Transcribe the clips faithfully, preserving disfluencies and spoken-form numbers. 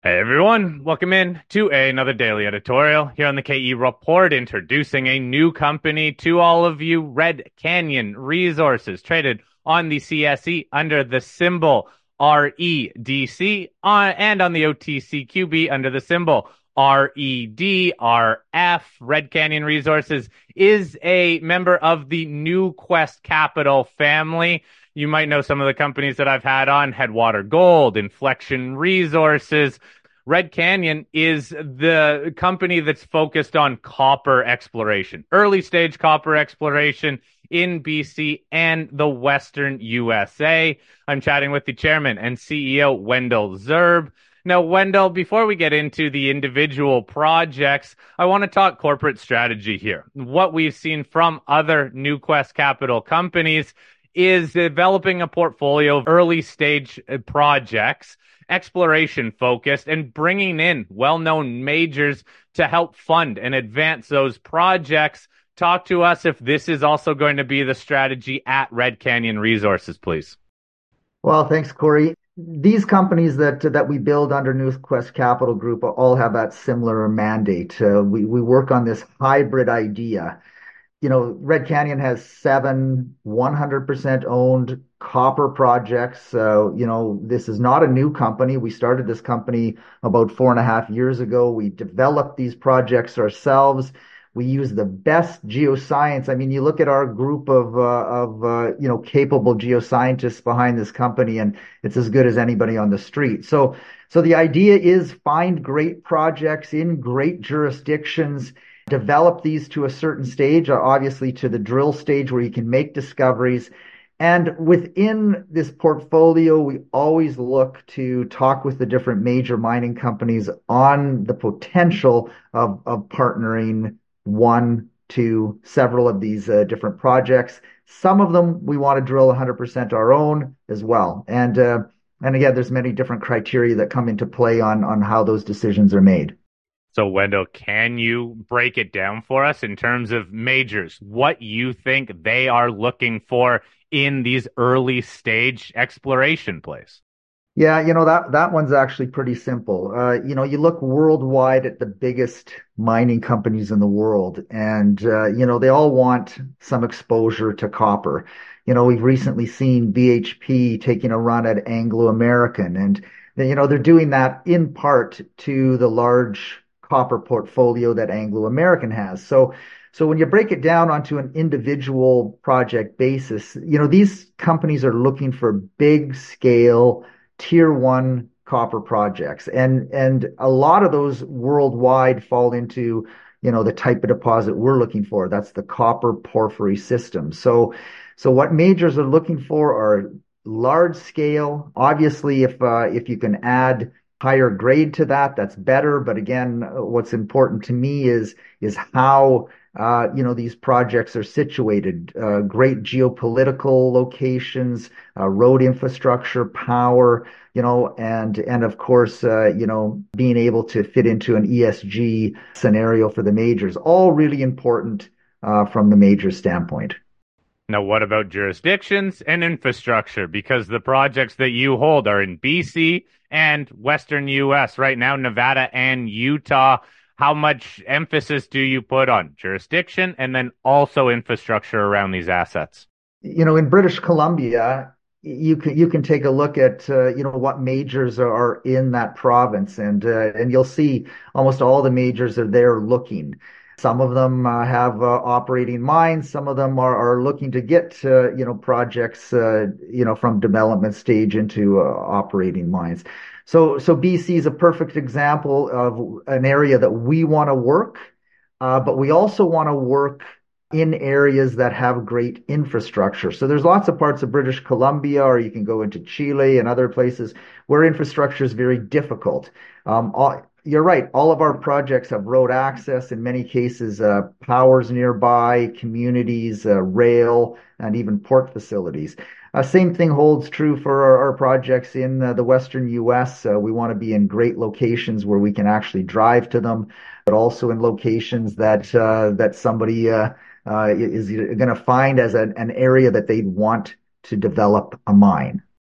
Hey everyone, welcome in to another daily editorial here on the K E Report, introducing a new company to all of you, Red Canyon Resources, traded on the C S E under the symbol R E D C, on, and on the O T C Q B under the symbol R E D R F. Red Canyon Resources is a member of the NewQuest Capital family. You might know some of the companies that I've had on: Headwater Gold, Inflection Resources. Red Canyon is the company that's focused on copper exploration, early stage copper exploration in B C and the Western U S A. I'm chatting with the chairman and C E O, Wendell Zerbe. Now, Wendell, before we get into the individual projects, I want to talk corporate strategy here. What we've seen from other NewQuest Capital companies is developing a portfolio of early stage projects, exploration focused, and bringing in well-known majors to help fund and advance those projects. Talk to us if this is also going to be the strategy at Red Canyon Resources, please. Well, thanks, Corey. These companies that that we build under NewQuest Capital Group all have that similar mandate. Uh, we we work on this hybrid idea. You know, Red Canyon has seven one hundred percent owned copper projects. So, you know, this is not a new company. We started this company about four and a half years ago. We developed these projects ourselves. We use the best geoscience. I mean, you look at our group of, uh, of uh, you know, capable geoscientists behind this company, and it's as good as anybody on the street. So, so the idea is find great projects in great jurisdictions, develop these to a certain stage, obviously to the drill stage where you can make discoveries. And within this portfolio, we always look to talk with the different major mining companies on the potential of, of partnering one, two, several of these uh, different projects. Some of them we want to drill one hundred percent our own as well. And uh, and again, there's many different criteria that come into play on on how those decisions are made. So, Wendell, can you break it down for us in terms of majors, what you think they are looking for in these early stage exploration plays? Yeah, you know, that that one's actually pretty simple. Uh, you know, you look worldwide at the biggest mining companies in the world, and uh, you know, they all want some exposure to copper. You know, we've recently seen B H P taking a run at Anglo American, and you know, they're doing that in part to the large copper portfolio that Anglo American has. So so when you break it down onto an individual project basis, you know, these companies are looking for big scale tier one copper projects. And and a lot of those worldwide fall into, you know, the type of deposit we're looking for. That's the copper porphyry system. So so what majors are looking for are large scale. Obviously, if uh, if you can add higher grade to that, that's better. But again, what's important to me is is how uh, you know, these projects are situated. Uh, great geopolitical locations, uh, road infrastructure, power, you know, and and of course, uh, you know, being able to fit into an E S G scenario for the majors, all really important uh, from the major standpoint. Now, what about jurisdictions and infrastructure? Because the projects that you hold are in B C and Western U S right now, Nevada and Utah. How much emphasis do you put on jurisdiction and then also infrastructure around these assets? You know, in British Columbia, you can you can take a look at uh, you know, what majors are in that province, and uh, and you'll see almost all the majors are there looking. Some of them uh, have uh, operating mines. Some of them are, are looking to get uh, you know, projects uh, you know, from development stage into uh, operating mines. So so B C is a perfect example of an area that we want to work, uh, but we also want to work in areas that have great infrastructure. So there's lots of parts of British Columbia, or you can go into Chile and other places where infrastructure is very difficult. Um, all, you're right. All of our projects have road access, in many cases, uh, powers nearby, communities, uh, rail, and even port facilities. Uh, same thing holds true for our, our projects in uh, the Western U S. Uh, we want to be in great locations where we can actually drive to them, but also in locations that uh, that somebody uh, uh, is going to find as an, an area that they want to develop a mine.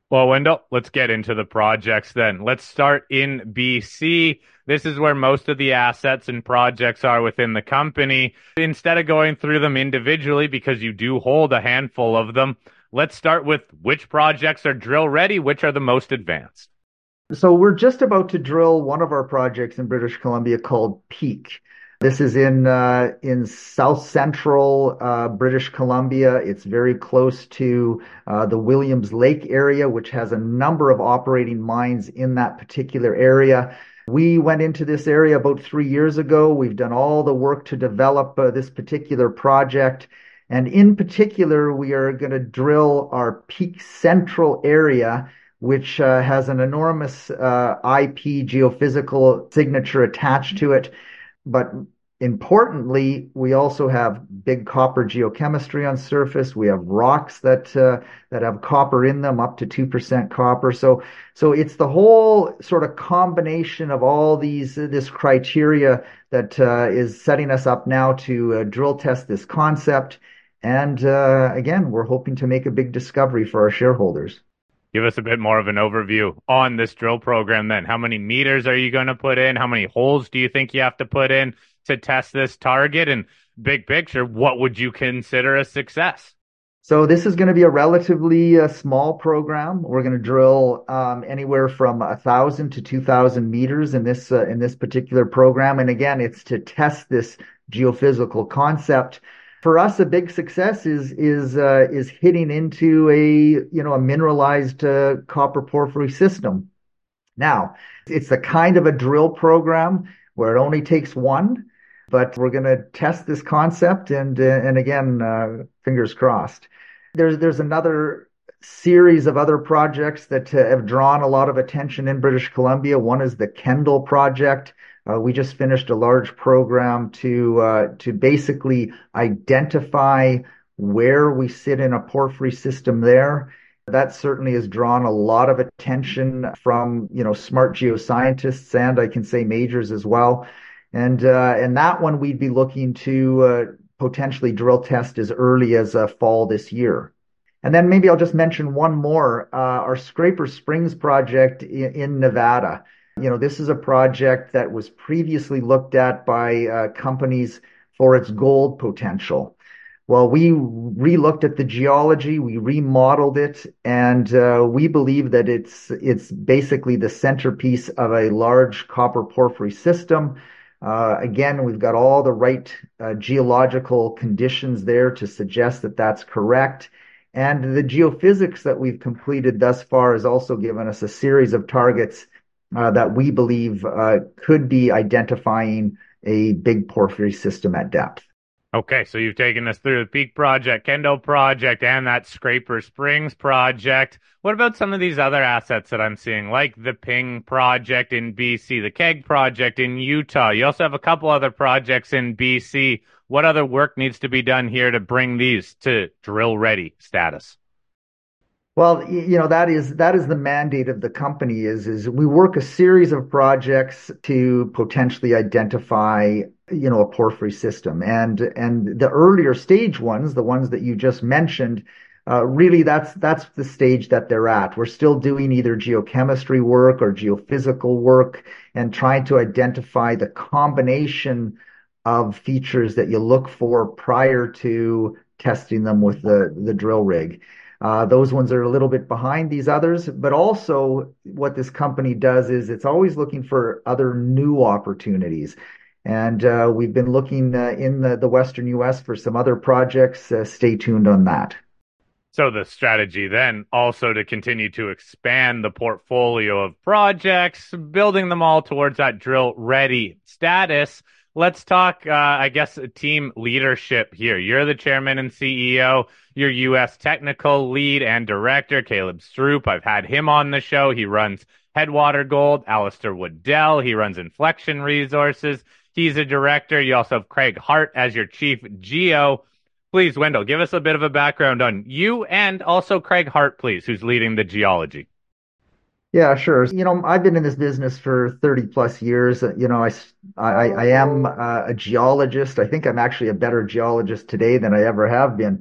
Well, Wendell, let's get into the projects then. Let's start in B C. This is where most of the assets and projects are within the company. Instead of going through them individually, because you do hold a handful of them, let's start with which projects are drill ready, which are the most advanced. So we're just about to drill one of our projects in British Columbia called Peak. This is in uh, in south central uh, British Columbia. It's very close to uh, the Williams Lake area, which has a number of operating mines in that particular area. We went into this area about three years ago. We've done all the work to develop uh, this particular project. And in particular, we are going to drill our Peak Central area, which uh, has an enormous uh, I P geophysical signature attached to it. But importantly, we also have big copper geochemistry on surface. We have rocks that uh, that have copper in them, up to two percent copper. So, so it's the whole sort of combination of all these this criteria that uh, is setting us up now to uh, drill test this concept. And uh, again, we're hoping to make a big discovery for our shareholders. Give us a bit more of an overview on this drill program then. How many meters are you going to put in? How many holes do you think you have to put in to test this target? And big picture, what would you consider a success? So this is going to be a relatively uh, small program. We're going to drill um, anywhere from a thousand to two thousand meters in this uh, in this particular program. And again, it's to test this geophysical concept. For us, a big success is is uh, is hitting into a you know a mineralized uh, copper porphyry system. Now, it's the kind of a drill program where it only takes one, but we're going to test this concept, and uh, and again, uh, fingers crossed. There's there's another series of other projects that uh, have drawn a lot of attention in British Columbia. One is the Kendall project. Uh, we just finished a large program to uh, to basically identify where we sit in a porphyry system there. That certainly has drawn a lot of attention from you know smart geoscientists, and I can say majors as well. And uh, and that one we'd be looking to uh, potentially drill test as early as uh, fall this year. And then maybe I'll just mention one more, uh, our Scraper Springs project in, in Nevada. You know, this is a project that was previously looked at by uh, companies for its gold potential. Well, we re-looked at the geology, we remodeled it, and uh, we believe that it's it's basically the centerpiece of a large copper porphyry system. Uh, again, we've got all the right uh, geological conditions there to suggest that that's correct. And the geophysics that we've completed thus far has also given us a series of targets uh, that we believe uh, could be identifying a big porphyry system at depth. Okay, so you've taken us through the Peak Project, Kendall Project, and that Scraper Springs Project. What about some of these other assets that I'm seeing, like the Ping Project in B C, the Keg Project in Utah? You also have a couple other projects in B C. What other work needs to be done here to bring these to drill-ready status? Well, you know, that is that is the mandate of the company is is we work a series of projects to potentially identify, you know, a porphyry system. And and the earlier stage ones, the ones that you just mentioned, uh, really that's that's the stage that they're at. We're still doing either geochemistry work or geophysical work and trying to identify the combination of features that you look for prior to testing them with the the drill rig. Uh, those ones are a little bit behind these others, but also what this company does is it's always looking for other new opportunities. And uh, we've been looking uh, in the, the Western U S for some other projects. Uh, stay tuned on that. So the strategy then also to continue to expand the portfolio of projects, building them all towards that drill ready status. Let's talk, uh, I guess, team leadership here. You're the chairman and C E O. Your U S technical lead and director, Caleb Stroop. I've had him on the show. He runs Headwater Gold. Alistair Waddell. He runs Inflection Resources. He's a director. You also have Craig Hart as your chief geo. Please, Wendell, give us a bit of a background on you and also Craig Hart, please, who's leading the geology. Yeah, sure. You know, I've been in this business for thirty plus years. You know, I, I, I am uh, a geologist. I think I'm actually a better geologist today than I ever have been.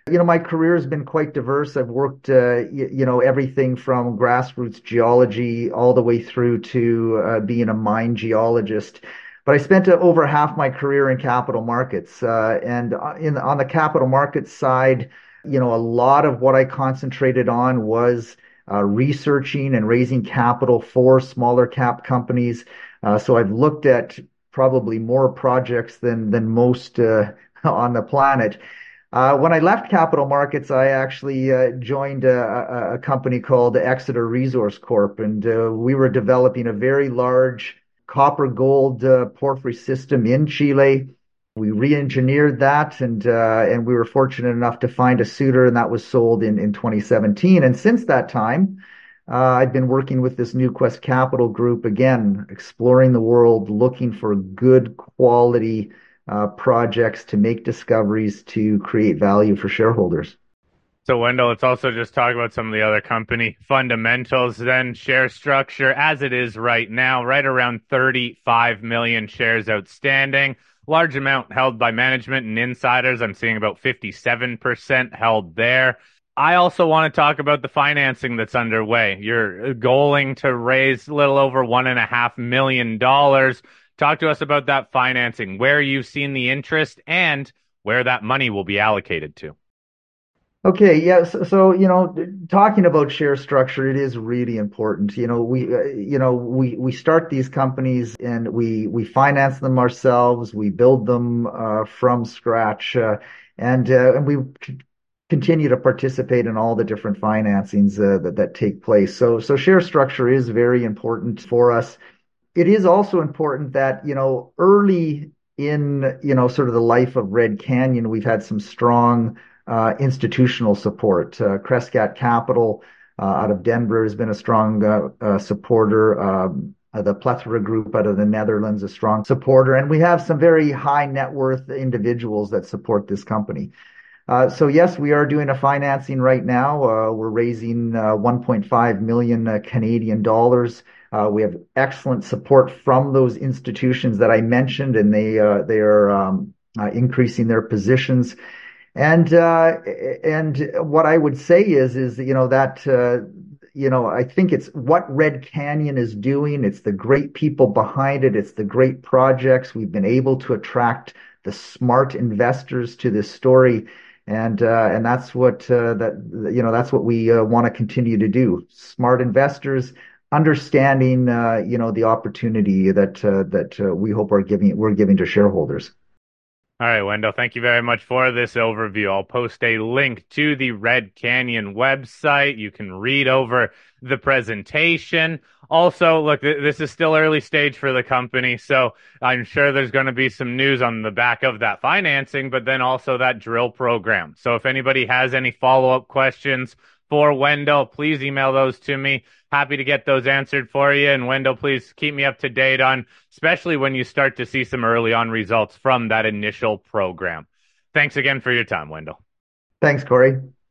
You know, my career has been quite diverse. I've worked, uh, you, you know, everything from grassroots geology all the way through to uh, being a mine geologist. But I spent uh, over half my career in capital markets. Uh, and uh, in on the capital markets side, you know, a lot of what I concentrated on was uh, researching and raising capital for smaller cap companies. Uh, so I've looked at probably more projects than than most uh, on the planet. Uh, when I left capital markets, I actually uh, joined a, a, a company called Exeter Resource Corp, and uh, we were developing a very large copper gold uh, porphyry system in Chile. We re-engineered that, and uh, and we were fortunate enough to find a suitor, and that was sold in in twenty seventeen. And since that time, uh, I've been working with this NewQuest Capital Group again, exploring the world, looking for good quality uh, projects to make discoveries to create value for shareholders. So, Wendell, let's also just talk about some of the other company fundamentals, then share structure as it is right now, right around thirty-five million shares outstanding, large amount held by management and insiders. I'm seeing about fifty-seven percent held there. I also want to talk about the financing that's underway. You're goaling to raise a little over one and a half million dollars. Talk to us about that financing, where you've seen the interest and where that money will be allocated to. Okay, yes. So, so, you know, talking about share structure, it is really important. You know, we, uh, you know, we we start these companies and we we finance them ourselves. We build them uh, from scratch, uh, and uh, and we c- continue to participate in all the different financings uh, that that take place. So, so share structure is very important for us. It is also important that, you know, early in, you know, sort of the life of Red Canyon, we've had some strong uh, institutional support. Uh, Crescat Capital uh, out of Denver has been a strong uh, uh, supporter. Um, uh, the Plethora Group out of the Netherlands, a strong supporter. And we have some very high net worth individuals that support this company. Uh, so yes, we are doing a financing right now. Uh, we're raising uh, one point five million uh, Canadian dollars. Uh, we have excellent support from those institutions that I mentioned, and they uh, they are um, uh, increasing their positions. And uh, and what I would say is is you know that uh, you know I think it's what Red Canyon is doing. It's the great people behind it. It's the great projects. We've been able to attract the smart investors to this story, and uh, and that's what uh, that you know that's what we uh, want to continue to do. Smart investors understanding uh, you know the opportunity that uh, that uh, we hope are giving we're giving to shareholders. All right, Wendell, thank you very much for this overview. I'll post a link to the Red Canyon website. You can read over the presentation. Also, look, th- this is still early stage for the company, so I'm sure there's going to be some news on the back of that financing, but then also that drill program. So if anybody has any follow-up questions for Wendell, please email those to me. Happy to get those answered for you. And Wendell, please keep me up to date on, especially when you start to see some early on results from that initial program. Thanks again for your time, Wendell. Thanks, Corey.